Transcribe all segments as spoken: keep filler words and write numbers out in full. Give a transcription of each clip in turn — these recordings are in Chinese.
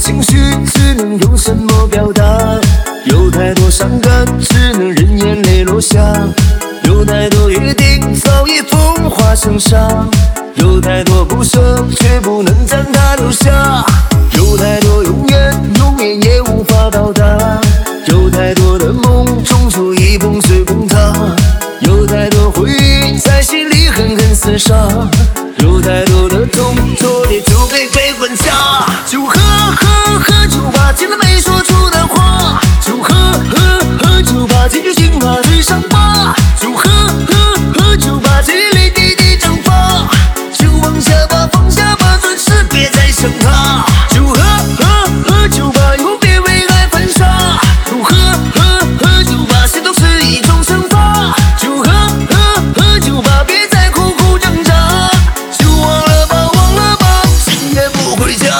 情绪只能用什么表达？有太多伤感只能任眼泪落下，有太多约定早已风化成沙，有太多不舍却不能将它留下，有太多永远永远也无法到达，有太多的梦终究已碰碎崩塌，有太多回忆在心里狠狠厮杀，有太多的痛昨天就被被滚下，就喝喝喝酒吧，尽了没说出的话，就喝喝喝酒吧，解决心话最伤疤，就喝喝喝酒吧，这泪滴滴蒸发，就放下吧放下吧，暂时别再想他，就喝喝喝酒吧，以后别为爱犯傻，就喝喝喝酒吧，谁都是一种惩罚，就喝喝喝酒吧，别再苦苦挣扎，就忘了吧忘了吧，今夜不回家。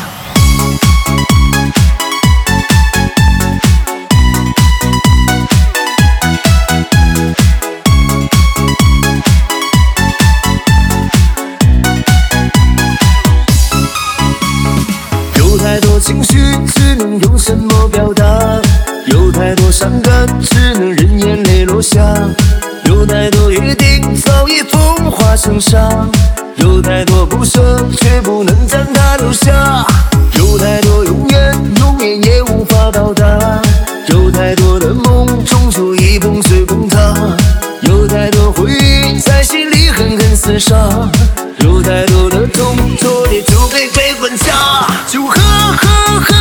有太多情绪只能用什么表达？有太多伤感只能任眼泪落下，有太多约定早已风化成沙，有太多不舍却不能将它留下，有太多永远永远也无法到达，有太多的梦终究已碰碎崩塌，有太多回忆在心里狠狠厮杀，有太多的痛昨天就被被滚下，就喝喝喝